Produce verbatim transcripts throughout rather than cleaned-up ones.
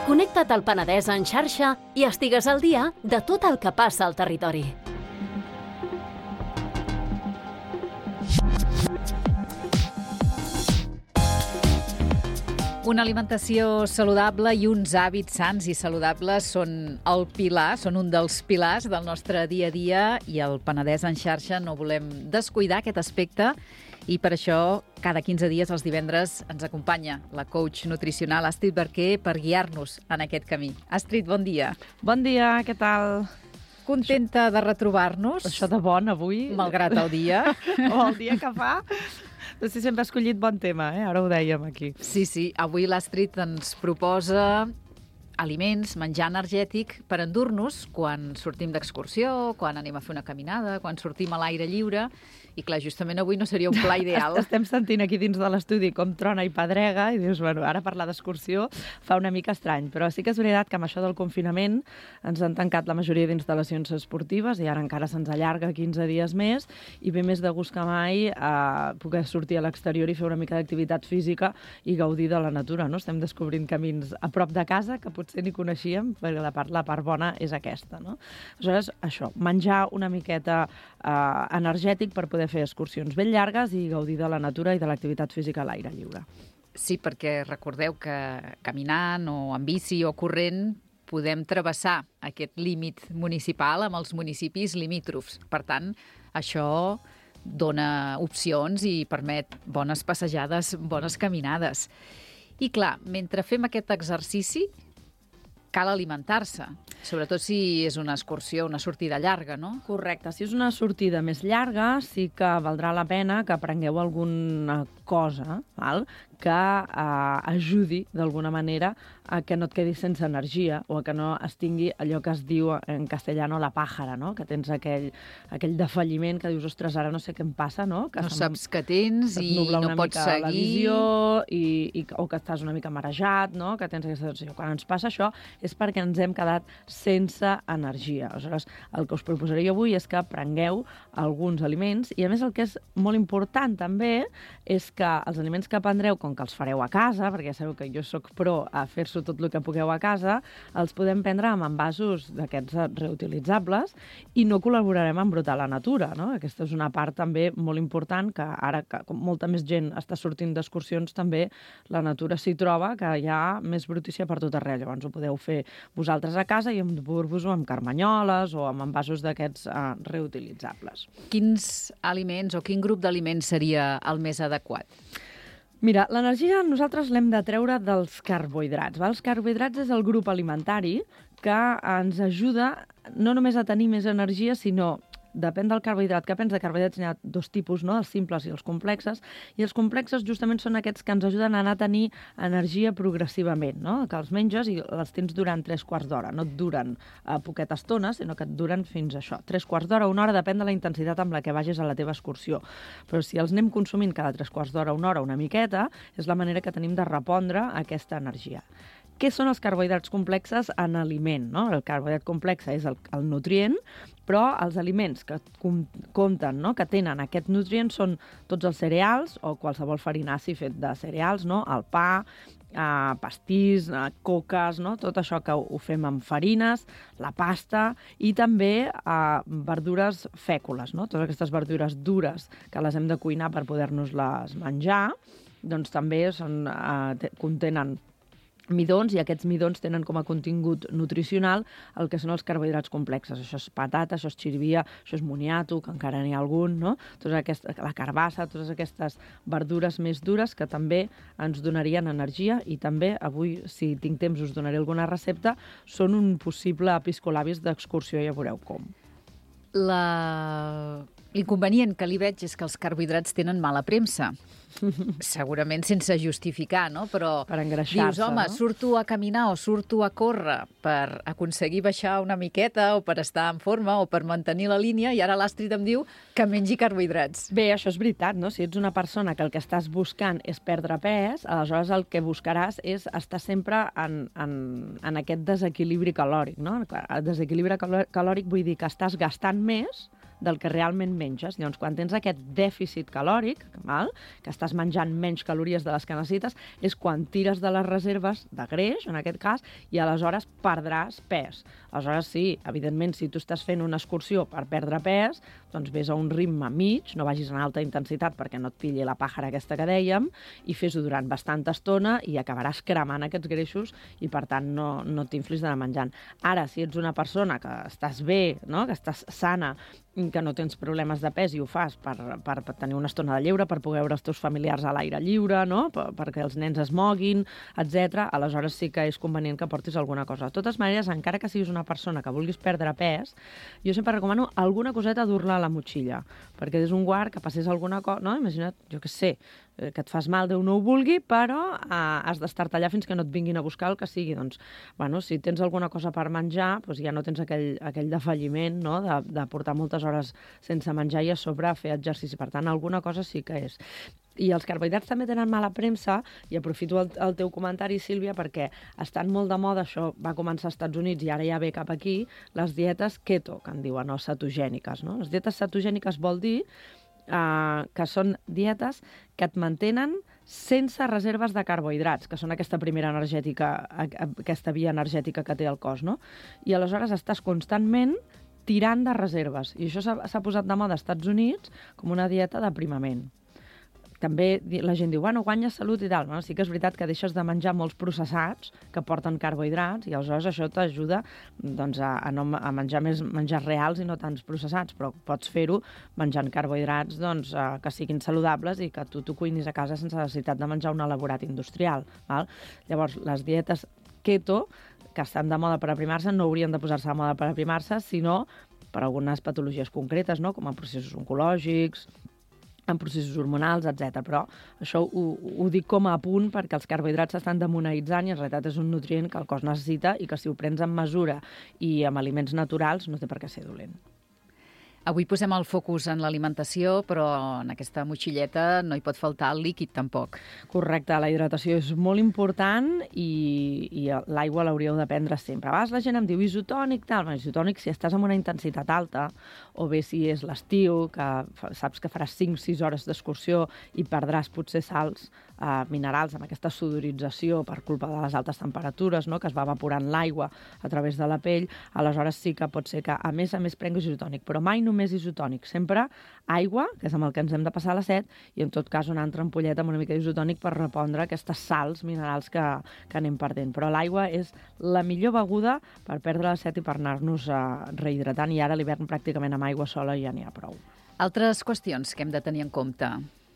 Connecta't al Penedès en xarxa i estigues al dia de tot el que passa al territori. Una alimentació saludable i uns hàbits sants i saludables són el pilar, són un dels pilars del nostre dia a dia, i el Penedès en xarxa no volem descuidar aquest aspecte, i per això cada quinze dies els divendres ens acompanya la coach nutricional Astrid Barquer per guiar-nos en aquest camí. Astrid, bon dia. Bon dia, què tal? Contenta de retrobar-nos. Això de bon avui. Malgrat el dia. O el dia que fa. No sé si sempre has escollit bon tema, eh? Ara ho dèiem aquí. Sí, sí. Avui l'Astrid ens proposa aliments, menjar energètic per endur-nos quan sortim d'excursió, quan anem a fer una caminada, quan sortim a l'aire lliure. I clar, justament avui no seria un pla ideal. Estem sentint aquí dins de l'estudi com trona i pedrega i dius, bueno, ara parlar d'excursió fa una mica estrany, però sí que és veritat que amb això del confinament ens han tancat la majoria d'instal·lacions esportives i ara encara se'ns allarga quinze dies més i ve més de gust que mai a poder sortir a l'exterior i fer una mica d'activitat física i gaudir de la natura, no? Estem descobrint camins a prop de casa que potser ni coneixíem, perquè la part, la part bona és aquesta, no? Aleshores, això, menjar una miqueta eh, energètic per poder fer excursions ben llargues i gaudir de la natura i de l'activitat física a l'aire lliure. Sí, perquè recordeu que caminant o en bici o corrent podem travessar aquest límit municipal amb els municipis limítrofs. Per tant, això dona opcions i permet bones passejades, bones caminades. I clar, mentre fem aquest exercici, cal alimentar-se, sobretot si és una excursió, una sortida llarga, no? Correcte. Si és una sortida més llarga, sí que valdrà la pena que prengueu alguna cosa, val? que eh, ajudi d'alguna manera a que no et quedis sense energia o a que no es tingui allò que es diu en castellano la pàjara, no? Que tens aquell, aquell defalliment que dius, ostres, ara no sé què em passa, no? Que no saps què tens i no pots seguir. La visió i, i, o que estàs una mica marejat, no? Que tens aquesta sensació. Quan ens passa això és perquè ens hem quedat sense energia. Aleshores, el que us proposaré avui és que prengueu alguns aliments i, a més, el que és molt important també és que els aliments que prendreu, com que els fareu a casa, perquè ja sabeu que jo sóc pro a fer-s'ho tot el que pugueu a casa, els podem prendre amb envasos d'aquests reutilitzables i no col·laborarem a embrutar la natura, no? Aquesta és una part també molt important, que ara que com molta més gent està sortint d'excursions, també la natura s'hi troba, que hi ha més brutícia per tot arreu. Llavors ho podeu fer vosaltres a casa i endur-vos-ho amb carmanyoles o amb envasos d'aquests eh, reutilitzables. Quins aliments o quin grup d'aliments seria el més adequat? Mira, l'energia nosaltres l'hem de treure dels carbohidrats. Val? Els carbohidrats és el grup alimentari que ens ajuda no només a tenir més energia, sinó, depèn del carbohidrat que prens, de carbohidrats n'hi ha dos tipus, no? Els simples i els complexes, i els complexes justament són aquests que ens ajuden a anar a tenir energia progressivament, no? Que els menges i els tens durant tres quarts d'hora, no et duren a poqueta estona, sinó que et duren fins a això, tres quarts d'hora, una hora, depèn de la intensitat amb la que vagis a la teva excursió. Però si els anem consumint cada tres quarts d'hora, una hora, una miqueta, és la manera que tenim de repondre aquesta energia. Què són els carbohidrats complexes en aliment? No? El carbohidrat complex és el, el nutrient, però els aliments que com, compten, no? que tenen aquest nutrient són tots els cereals o qualsevol farinaci fet de cereals, no? El pa, eh, pastís, eh, coques, no? Tot això que ho, ho fem amb farines, la pasta i també eh, verdures fècules, no? Totes aquestes verdures dures que les hem de cuinar per poder-nos-les menjar, doncs també són, eh, contenen midons, i aquests midons tenen com a contingut nutricional el que són els carbohidrats complexes. Això és patata, això és xirivia, això és moniato, que encara n'hi ha algun, no? Tota aquesta, la carbassa, totes aquestes verdures més dures que també ens donarien energia i també, avui, si tinc temps, us donaré alguna recepta, són un possible piscolabis d'excursió, ja veureu com. La... L'inconvenient que li veig és que els carbohidrats tenen mala premsa. Segurament sense justificar, no? Però per engreixar-se, dius, home, no? surto a caminar o surto a córrer per aconseguir baixar una miqueta o per estar en forma o per mantenir la línia, i ara l'Astrid em diu que mengi carbohidrats. Bé, això és veritat, no? Si ets una persona que el que estàs buscant és perdre pes, aleshores el que buscaràs és estar sempre en, en, en aquest desequilibri calòric, no? El desequilibri calòric vull dir que estàs gastant més del que realment menges. Llavors, quan tens aquest dèficit calòric, val? Que estàs menjant menys calories de les que necessites, és quan tires de les reserves de greix, en aquest cas, i aleshores perdràs pes. Aleshores, sí, evidentment, si tu estàs fent una excursió per perdre pes, doncs vés a un ritme mig, no vagis en alta intensitat perquè no et pilli la pàjara aquesta que dèiem, i fes-ho durant bastanta estona i acabaràs cremant aquests greixos i, per tant, no, no t'inflis d'anar menjant. Ara, si ets una persona que estàs bé, no? Que estàs sana, que no tens problemes de pes i ho fas per, per, per tenir una estona de lleure, per poder veure els teus familiars a l'aire lliure, no? per, perquè els nens es moguin, etcètera, aleshores sí que és convenient que portis alguna cosa. De totes maneres, encara que siguis una persona que vulguis perdre pes, jo sempre recomano alguna coseta dur-la a la motxilla, perquè és un guard que passés alguna cosa, no? Imagina't, jo què sé, que et fas mal, Déu no ho vulgui, però eh, has d'estar-te allà fins que no et vinguin a buscar el que sigui. Doncs, bueno, si tens alguna cosa per menjar, doncs ja no tens aquell, aquell defalliment, no? de, de portar moltes hores sense menjar i a sobre fer exercici. Per tant, alguna cosa sí que és. I els carbohidrats també tenen mala premsa, i aprofito el, el teu comentari, Sílvia, perquè estan molt de moda, això va començar als Estats Units i ara ja ve cap aquí, les dietes keto, que en diuen, o cetogèniques. No? Les dietes cetogèniques vol dir Uh, que són dietes que et mantenen sense reserves de carbohidrats, que són aquesta primera energètica, aquesta via energètica que té el cos, no? I aleshores estàs constantment tirant de reserves. I això s'ha posat de moda als Estats Units com una dieta d'aprimament. També la gent diu, bueno, guanyes salut i tal. Bueno, sí que és veritat que deixes de menjar molts processats que porten carbohidrats i aleshores això t'ajuda doncs, a, a, no, a menjar més menjars reals i no tants processats, però pots fer-ho menjant carbohidrats doncs, que siguin saludables i que tu t'ho cuinis a casa sense necessitat de menjar un elaborat industrial. Val? Llavors, les dietes keto, que estan de moda per aprimar-se, no haurien de posar-se de moda per aprimar-se, sinó per algunes patologies concretes, no? Com a processos oncològics, en processos hormonals, etcètera. Però això ho, ho dic com a apunt perquè els carbohidrats s'estan demonitzant i en realitat és un nutrient que el cos necessita i que si ho prens en mesura i amb aliments naturals no té per què ser dolent. Avui posem el focus en l'alimentació, però en aquesta motxilleta no hi pot faltar el líquid tampoc. Correcte, la hidratació és molt important i, i l'aigua l'hauríeu de prendre sempre. A vegades la gent em diu isotònic, tal. Bueno, isotònic si estàs amb una intensitat alta, o bé si és l'estiu, que saps que faràs cinc sis hores d'excursió i perdràs potser sals eh, minerals amb aquesta sudorització per culpa de les altes temperatures, no? Que es va evaporant l'aigua a través de la pell, aleshores sí que pot ser que a més a més prenguis isotònic, però mai només isotònic, sempre aigua, que és amb el que ens hem de passar a la set, i en tot cas una altra ampolleta amb una mica d'isotònic per repondre aquestes sals minerals que, que anem perdent. Però l'aigua és la millor beguda per perdre la set i per anar-nos eh, rehidratant, i ara a l'hivern pràcticament amb aigua sola ja n'hi ha prou. Altres qüestions que hem de tenir en compte.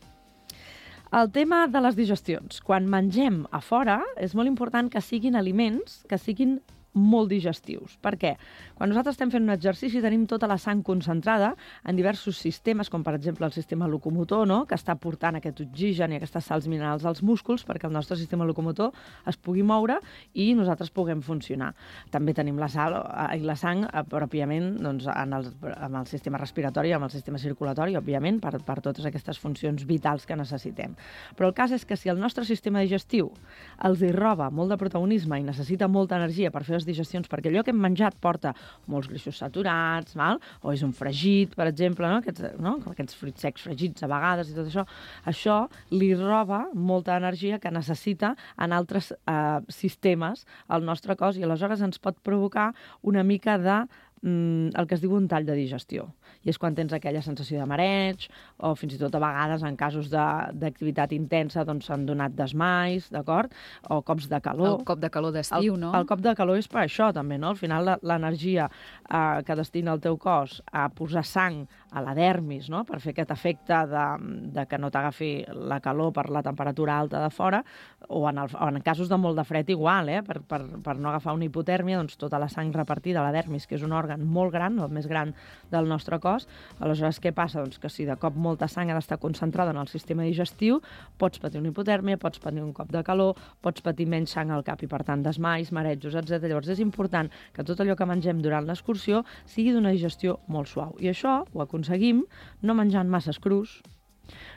El tema de les digestions. Quan mengem a fora, és molt important que siguin aliments que siguin molt digestius. Per què? Quan nosaltres estem fent un exercici tenim tota la sang concentrada en diversos sistemes, com per exemple el sistema locomotor, no? Que està portant aquest oxigen i aquestes sals minerals als músculs perquè el nostre sistema locomotor es pugui moure i nosaltres puguem funcionar. També tenim la, sal, i la sang eh, pròpiament doncs, en, el, en el sistema respiratori, en el sistema circulatori, òbviament, per, per totes aquestes funcions vitals que necessitem. Però el cas és que si el nostre sistema digestiu els hi roba molt de protagonisme i necessita molta energia per fer les digestions, perquè allò que hem menjat porta molts greixos saturats, val? O és un fregit, per exemple, no? Aquests, no? Aquests fruits secs fregits a vegades i tot això, això li roba molta energia que necessita en altres eh, sistemes al nostre cos i aleshores ens pot provocar una mica de mm, el que es diu un tall de digestió. I és quan tens aquella sensació de mareig, o fins i tot a vegades en casos d'activitat intensa doncs s'han donat desmais, d'acord? O cops de calor. El cop de calor d'estiu, no? El cop de calor és per això també, no? Al final l'energia eh, que destina el teu cos a posar sang a la dermis, no? Per fer aquest efecte de, de que no t'agafi la calor per la temperatura alta de fora, o en, el, o en casos de molt de fred igual, eh? Per, per, per no agafar una hipotèrmia, doncs tota la sang repartida a la dermis, que és un òrgan molt gran, el més gran del nostre cos. Aleshores, què passa? Doncs que si de cop molta sang ha d'estar concentrada en el sistema digestiu, pots patir una hipotèrmia, pots patir un cop de calor, pots patir menys sang al cap i, per tant, desmais, marejos, etcètera. Llavors, és important que tot allò que mengem durant l'excursió sigui d'una digestió molt suau. I això ho aconseguim no menjant masses crus,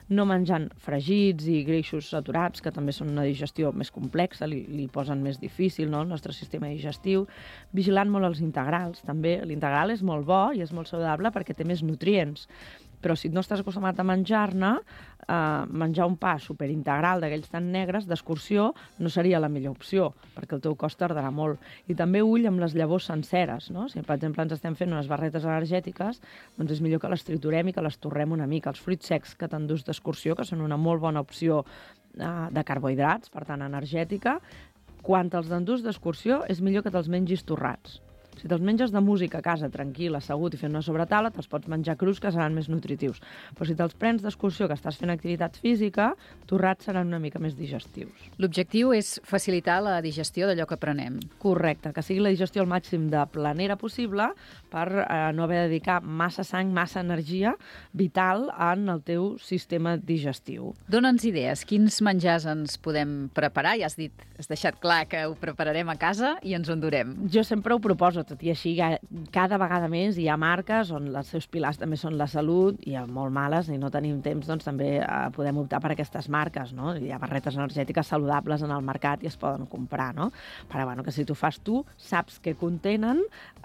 no menjant fregits i greixos saturats, que també són una digestió més complexa, li, li posen més difícil, no?, el nostre sistema digestiu. Vigilant molt els integrals, també. L'integral és molt bo i és molt saludable perquè té més nutrients. Però si no estàs acostumat a menjar-ne, eh, menjar un pa superintegral d'aquells tan negres d'excursió no seria la millor opció, perquè el teu cos tardarà molt. I també ull amb les llavors senceres, no? Si, per exemple, ens estem fent unes barretes energètiques, doncs és millor que les triturem i que les torrem una mica. Els fruits secs que t'endús d'excursió, que són una molt bona opció eh, de carbohidrats, per tant, energètica, quan te'ls endús d'excursió és millor que te'ls mengis torrats. Si te'ls menges de música a casa, tranquil, assegut i fent una sobretaula, te'ls pots menjar crus, que seran més nutritius. Però si te'ls prens d'excursió, que estàs fent activitat física, torrats seran una mica més digestius. L'objectiu és facilitar la digestió d'allò que prenem. Correcte, que sigui la digestió al màxim de planera possible per eh, no haver de dedicar massa sang, massa energia vital en el teu sistema digestiu. Dóna'ns idees. Quins menjars ens podem preparar? Ja has dit, has deixat clar que ho prepararem a casa i ens ho endurem. Jo sempre ho proposo, tot i així cada vegada més hi ha marques on els seus pilars també són la salut, hi ha molt males i no tenim temps, doncs també eh, podem optar per aquestes marques, no? Hi ha barretes energètiques saludables en el mercat i es poden comprar, no? Però bueno, que si t'ho fas tu, saps què contenen,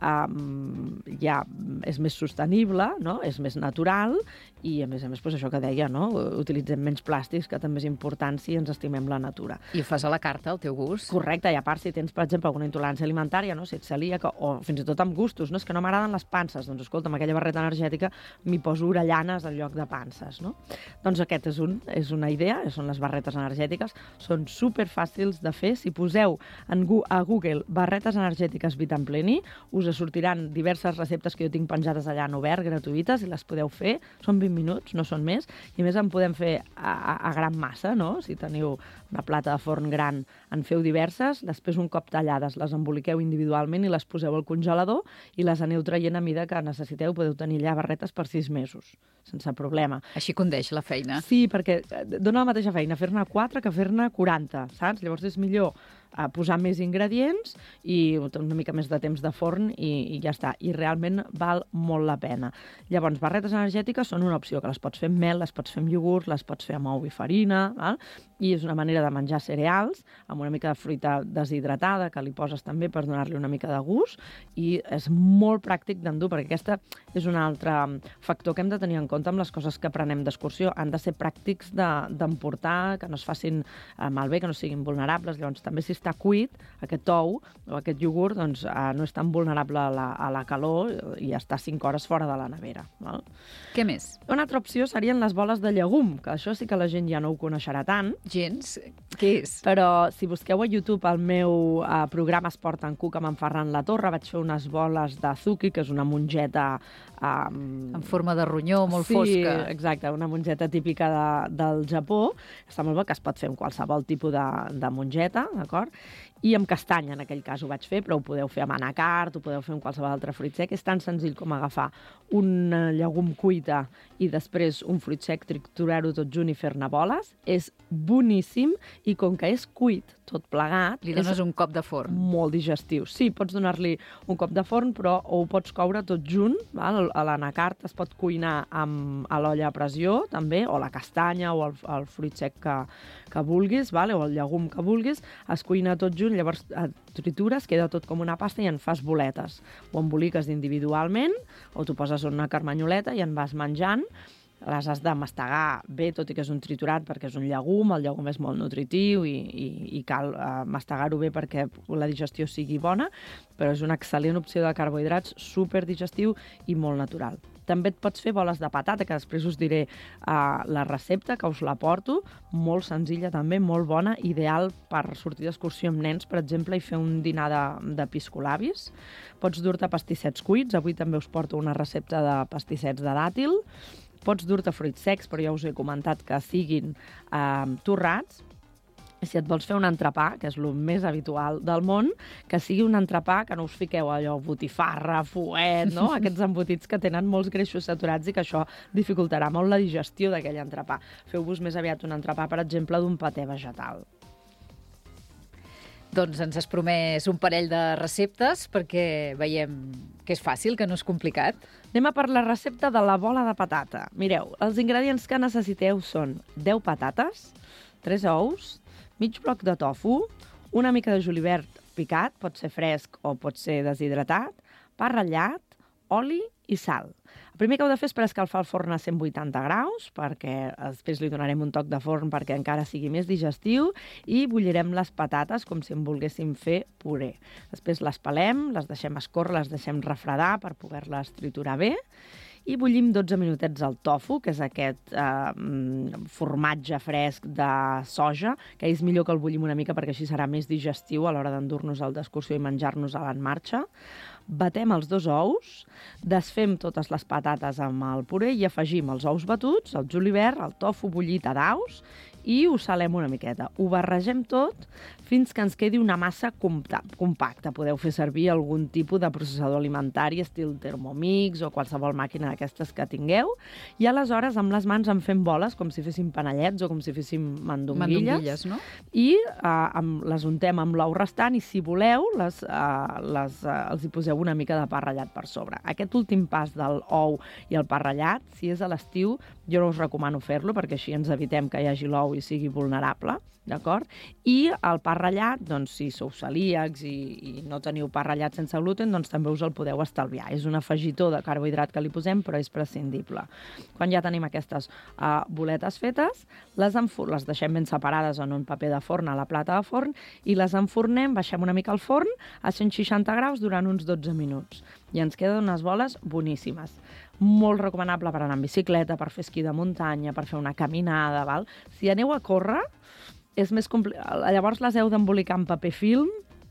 eh, ja és més sostenible, no? És més natural i a més a més, doncs això que deia, no? Utilitzem menys plàstics, que també és important si ens estimem la natura. I ho fas a la carta, al teu gust? Correcte, i a part si tens, per exemple, alguna intolerància alimentària, no? Si ets celíaca o fins i tot amb gustos, no? És que no m'agraden les panses, doncs escolta, amb aquella barreta energètica m'hi poso orellanes en lloc de panses, no? Doncs aquest és, un, és una idea, són les barretes energètiques, són superfàcils de fer. Si poseu en, a Google barretes energètiques Vitampleni, us sortiran diverses receptes que jo tinc penjades allà en obert, gratuïtes, i les podeu fer, són vint minuts, no són més, i a més en podem fer a, a, a gran massa, no? Si teniu una plata de forn gran, en feu diverses, després un cop tallades les emboliqueu individualment i les poseu al congelador i les aneu traient a mida que necessiteu. Podeu tenir allà barretes per sis mesos, sense problema. Així condeix la feina. Sí, perquè dona la mateixa feina fer-ne quatre que fer-ne quaranta, saps? Llavors és millor a posar més ingredients i una mica més de temps de forn i, i ja està. I realment val molt la pena. Llavors, barretes energètiques són una opció, que les pots fer amb mel, les pots fer amb iogurt, les pots fer amb ou i farina, val? I és una manera de menjar cereals amb una mica de fruita deshidratada, que li poses també per donar-li una mica de gust, i és molt pràctic d'endur, perquè aquesta és un altre factor que hem de tenir en compte amb les coses que prenem d'excursió. Han de ser pràctics d'emportar, que no es facin malbé, que no siguin vulnerables. Llavors, també si està cuit, aquest ou o aquest iogurt, doncs, eh, no és tan vulnerable a la, a la calor i està cinc hores fora de la nevera. Val? Què més? Una altra opció serien les boles de llegum, que això sí que la gent ja no ho coneixerà tant. Gens? Què és? Però si busqueu a YouTube el meu eh, programa Esport en Cook amb en Ferran Latorre, vaig fer unes boles de zuki, que és una mongeta Um, en forma de ronyó, molt sí, fosca. Sí, exacte, una mongeta típica de, del Japó. Està molt bé, que es pot fer amb qualsevol tipus de, de mongeta, d'acord? I amb castanya, en aquell cas ho vaig fer, però ho podeu fer amb anacard, ho podeu fer amb qualsevol altre fruit sec. És tan senzill com agafar un llegum cuita i després un fruit sec, triturar-ho tot junt i fer-ne boles. És boníssim i com que és cuit, tot plegat... Li dones un cop de forn. Molt digestiu. Sí, pots donar-li un cop de forn, però o ho pots coure tot junt, val? A l'anacard es pot cuinar amb, a l'olla a pressió, també, o la castanya o el, el fruit sec que, que vulguis, val? O el llegum que vulguis, es cuina tot junt, llavors tritures, queda tot com una pasta i en fas boletes. Ho emboliques individualment, o t'ho poses en una carmanyoleta i en vas menjant. Les has de mastegar bé, tot i que és un triturat, perquè és un llegum, el llegum és molt nutritiu i, i, i cal uh, mastegar-ho bé perquè la digestió sigui bona, però és una excel·lent opció de carbohidrats, superdigestiu i molt natural. També et pots fer boles de patata, que després us diré uh, la recepta, que us la porto, molt senzilla també, molt bona, ideal per sortir d'excursió amb nens, per exemple, i fer un dinar de, de piscolabis. Pots dur-te pastissets cuits, avui també us porto una recepta de pastissets de dàtil. Pots dur-te fruits secs, però ja us he comentat que siguin eh, torrats. Si et vols fer un entrepà, que és el més habitual del món, que sigui un entrepà que no us fiqueu allò botifarra, fuet, no? Aquests embotits que tenen molts greixos saturats i que això dificultarà molt la digestió d'aquell entrepà. Feu-vos més aviat un entrepà, per exemple, d'un paté vegetal. Doncs ens has promès un parell de receptes perquè veiem que és fàcil, que no és complicat. Anem a per la recepta de la bola de patata. Mireu, els ingredients que necessiteu són deu patates, tres ous, mig bloc de tofu, una mica de julivert picat, pot ser fresc o pot ser deshidratat, pa ratllat, oli i sal. El primer que heu de fer és preescalfar el forn a cent vuitanta graus, perquè després li donarem un toc de forn perquè encara sigui més digestiu, i bullirem les patates com si en volguéssim fer puré. Després les pelem, les deixem escórrer, les deixem refredar per poder-les triturar bé, i bullim dotze minutets el tofu, que és aquest eh, formatge fresc de soja, que és millor que el bullim una mica perquè així serà més digestiu a l'hora d'endur-nos-el d'excursió i menjar-nos-el en marxa. Batem els dos ous, desfem totes les patates amb el puré i afegim els ous batuts, el julivert, el tofu bullit a daus i ho salem una miqueta. Ho barregem tot fins que ens quedi una massa compacta. Podeu fer servir algun tipus de processador alimentari, estil Thermomix o qualsevol màquina d'aquestes que tingueu, i aleshores amb les mans en fem boles com si féssim panellets o com si féssim mandonguilles. Mandonguilles, no? I eh, amb, les untem amb l'ou restant i, si voleu, les, eh, les, eh, els hi poseu una mica de pa ratllat per sobre. Aquest últim pas del ou i el pa ratllat, si és a l'estiu, jo no us recomano fer-lo perquè així ens evitem que hi hagi l'ou i sigui vulnerable, d'acord? I el pa ratllat, doncs, si sou celíacs i, i no teniu pa ratllat sense gluten, doncs també us el podeu estalviar. És un afegitó de carbohidrat que li posem, però és prescindible. Quan ja tenim aquestes uh, boletes fetes, les, les deixem ben separades en un paper de forn a la plata de forn i les enfornem, baixem una mica el forn a cent seixanta graus durant uns dotze minuts. I ens queden unes boles boníssimes. Molt recomanable per anar en bicicleta, per fer esquí de muntanya, per fer una caminada, val? Si aneu a córrer, és més complicat. Llavors les heu d'embolicar en paper film,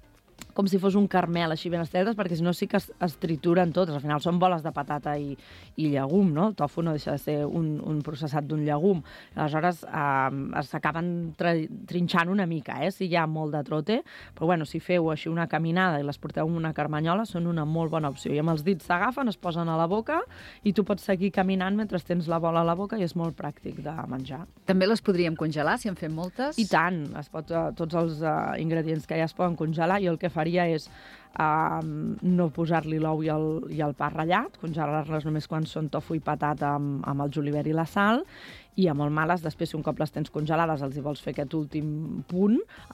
com si fos un caramel, així ben estretes, perquè si no sí que es, es trituren totes. Al final són boles de patata i, i llegum, no? El tofu no deixa de ser un, un processat d'un llegum. Aleshores eh, s'acaben trinxant una mica, eh? Si hi ha molt de trote, però bueno, si feu així una caminada i les porteu en una carmanyola, són una molt bona opció. I amb els dits s'agafen, es posen a la boca i tu pots seguir caminant mentre tens la bola a la boca i és molt pràctic de menjar. També les podríem congelar, si en fem moltes? I tant, es pot, uh, tots els uh, ingredients que ja es poden congelar. Jo el que faria és uh, no posar-li l'ou i, el, i el pa ratllat, congelar-les només quan són tofu i patata amb, amb el julivert i la sal, i a molt males, després, si un cop les tens congelades, els hi vols fer aquest últim punt,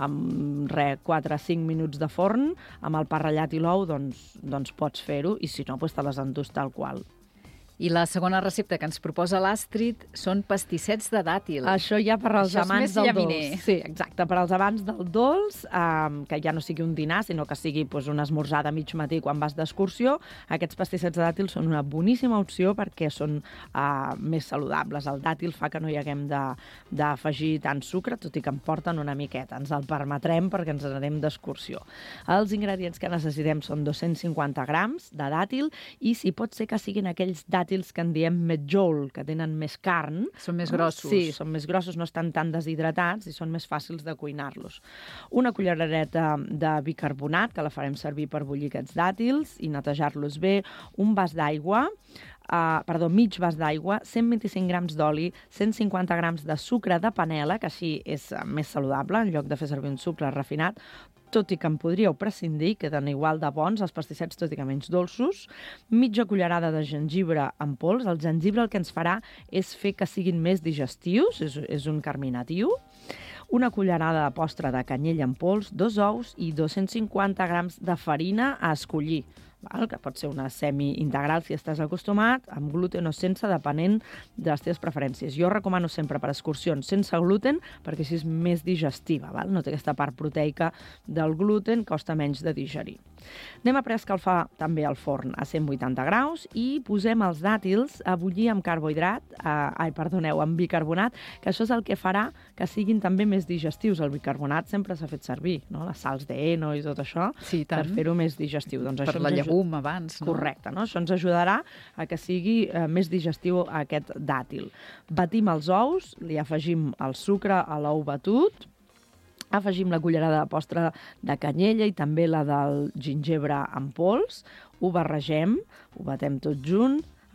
amb re, quatre a cinc minuts de forn, amb el pa ratllat i l'ou, doncs, doncs pots fer-ho, i si no, doncs te les endús tal qual. I la segona recepta que ens proposa l'Astrid són pastissets de dàtil. Això ja per als Això amants del llaminer. dolç. Sí, exacte, per als amants del dolç, um, que ja no sigui un dinar, sinó que sigui pues, una esmorzada mig matí quan vas d'excursió, aquests pastissets de dàtil són una boníssima opció perquè són uh, més saludables. El dàtil fa que no hi haguem d'afegir tant sucre, tot i que en porten una miqueta. Ens el permetrem perquè ens anem d'excursió. Els ingredients que necessitem són dos-cents cinquanta grams de dàtil i si pot ser que siguin aquells dàtils que en diem medjool, que tenen més carn. Són més grossos. Sí, són més grossos, no estan tan deshidratats i són més fàcils de cuinar-los. Una cullereta de bicarbonat, que la farem servir per bullir aquests dàtils i netejar-los bé, un vas d'aigua, Uh, perdó, mig vas d'aigua, cent vint-i-cinc grams d'oli, cent cinquanta grams de sucre de panela, que així és més saludable, en lloc de fer servir un sucre refinat, tot i que en podríeu prescindir, queden igual de bons els pastissets, tot i que menys dolços, mitja cullerada de gengibre en pols. El gengibre el que ens farà és fer que siguin més digestius, és, és un carminatiu, una cullerada de postre de canyella en pols, dos ous i dos-cents cinquanta grams de farina a escollir, val? Que pot ser una semi-integral si estàs acostumat, amb gluten o sense, depenent de les teves preferències. Jo recomano sempre per excursions sense gluten, perquè així és més digestiva, val? No té aquesta part proteica del gluten, costa menys de digerir. Anem a preescalfar també el forn a cent vuitanta graus i posem els dàtils a bullir amb carbohidrat, eh, ai, perdoneu, amb bicarbonat, que això és el que farà que siguin també més digestius. El bicarbonat sempre s'ha fet servir, no? Les sals d'heno i tot això, sí, per fer-ho més digestiu. Doncs per això la llegum abans, no? Correcte, no? Això ens ajudarà a que sigui eh, més digestiu aquest dàtil. Batim els ous, li afegim el sucre a l'ou batut, afegim la cullerada de postre de canyella i també la del gingebre en pols, ho barregem, ho batem tot junt,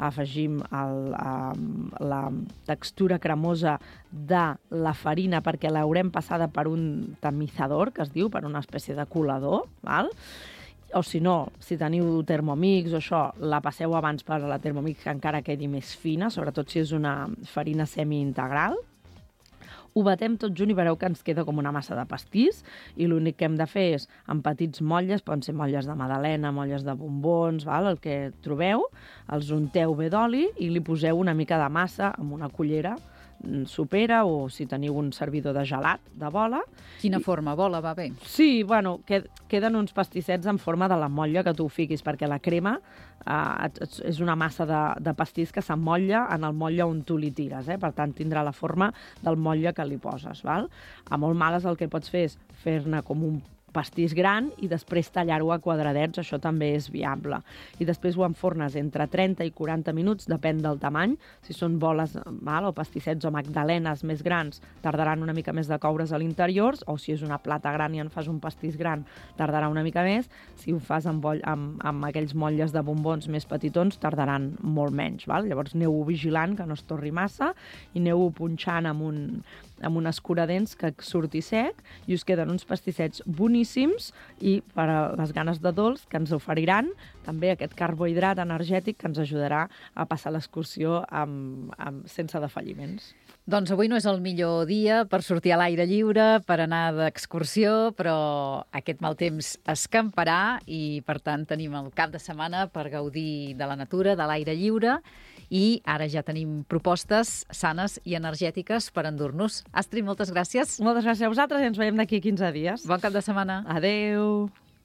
afegim el, la textura cremosa de la farina perquè l'haurem passada per un tamizador, que es diu, per una espècie de colador, val? O si no, si teniu Thermomix o això, la passeu abans per la Thermomix que encara quedi més fina, sobretot si és una farina semi-integral. Ho batem tot junt i veureu que ens queda com una massa de pastís i l'únic que hem de fer és, en petits motlles, poden ser motlles de magdalena, motlles de bombons, val? El que trobeu, els unteu bé d'oli i li poseu una mica de massa amb una cullera sopera o si teniu un servidor de gelat, de bola. Quina forma? Bola va bé? Sí, bueno, queden uns pastissets en forma de la motlla que tu fiquis, perquè la crema eh, és una massa de, de pastís que s'emmotlla en el motlle on tu li tires, eh? Per tant, tindrà la forma del motlle que li poses, val? A molt males el que pots fer és fer-ne com un pastís gran i després tallar-ho a quadradets, això també és viable. I després ho enfornes entre trenta i quaranta minuts, depèn del tamany. Si són boles val, o pastissets o magdalenes més grans, tardaran una mica més de coure's a l'interior, o si és una plata gran i en fas un pastís gran, tardarà una mica més. Si ho fas amb, amb, amb aquells motlles de bombons més petitons, tardaran molt menys. Val? Llavors aneu-ho vigilant que no es torri massa i aneu-ho punxant amb un, amb un escuradents que surti sec i us queden uns pastissets boníssims i per a les ganes de dolç que ens oferiran també aquest carbohidrat energètic que ens ajudarà a passar l'excursió amb, amb, sense defalliments. Doncs avui no és el millor dia per sortir a l'aire lliure, per anar d'excursió, però aquest mal temps escamparà i, per tant, tenim el cap de setmana per gaudir de la natura, de l'aire lliure, i ara ja tenim propostes sanes i energètiques per endur-nos. Astrid, moltes gràcies. Moltes gràcies a vosaltres i ens veiem d'aquí quinze dies. Bon cap de setmana. Adeu.